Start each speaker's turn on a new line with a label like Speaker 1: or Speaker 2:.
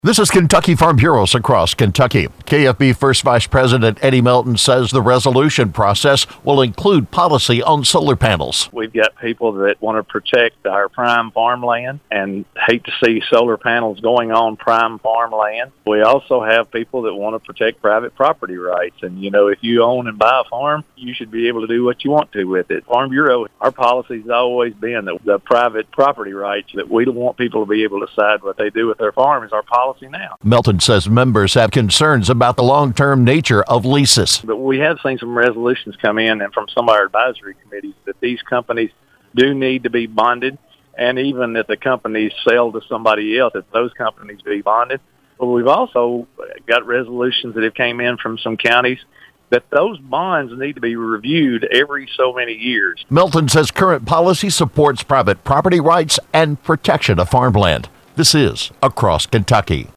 Speaker 1: This is Kentucky Farm Bureaus across Kentucky. KFB First Vice President Eddie Melton says the resolution process will include policy on solar panels.
Speaker 2: We've got people that want to protect our prime farmland and hate to see solar panels going on prime farmland. We also have people that want to protect private property rights. And, if you own and buy a farm, you should be able to do what you want to with it. Farm Bureau, our policy has always been that the private property rights, that we don't want people to be able to decide what they do with their farm is our policy now.
Speaker 1: Melton says members have concerns about the long-term nature of leases.
Speaker 2: But we have seen some resolutions come in and from some of our advisory committees that these companies do need to be bonded, and even if the companies sell to somebody else, that those companies be bonded. But we've also got resolutions that have came in from some counties that those bonds need to be reviewed every so many years.
Speaker 1: Melton says current policy supports private property rights and protection of farmland. This is Across Kentucky.